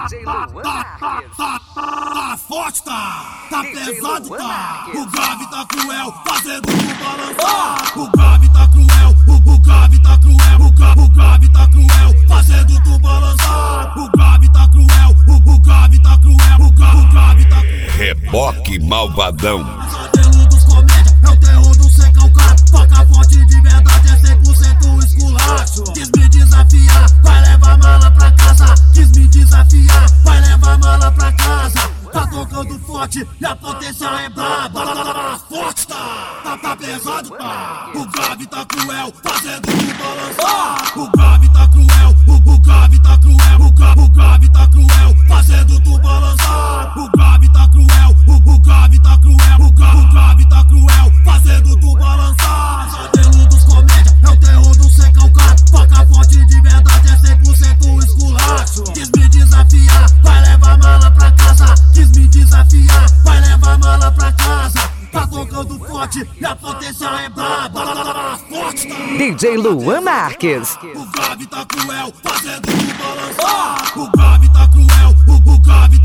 DJ Luan Marques. Tá forte, tá pesado, tá. O grave tá cruel, fazendo tu balançar. O grave tá cruel, o grave tá cruel, o grave tá cruel, fazendo tu balançar. O grave tá cruel, o grave tá cruel, o grave tá cruel. Reboque malvadão. Modelo dos comédia, é o terror do ser calcado. Faca forte de verdade, é 100% esculacho. Quis me desafiar, vai levar mala pra casa. Quis me desafiar, vai levar mala pra casa. Tá tocando forte e a potência é braba. Forte tá pesado, tá. O grave tá cruel, fazendo tu balançar. O grave tá cruel, o grave tá cruel, o grave tá cruel, fazendo tu balançar. O grave tá cruel, o grave tá cruel, o grave tá cruel, fazendo tu balançar. Modelo dos comédia, é o terror do ser calcado. Faca forte de verdade, é 100% esculacho. Quis me desafiar, vai levar mala pra casa. Quis me desafiar, vai levar mala pra casa. Tá tocando forte e a potência é braba. Forte tá. DJ Luan Marques. O grave tá cruel, fazendo tu balançar. O grave tá cruel, o grave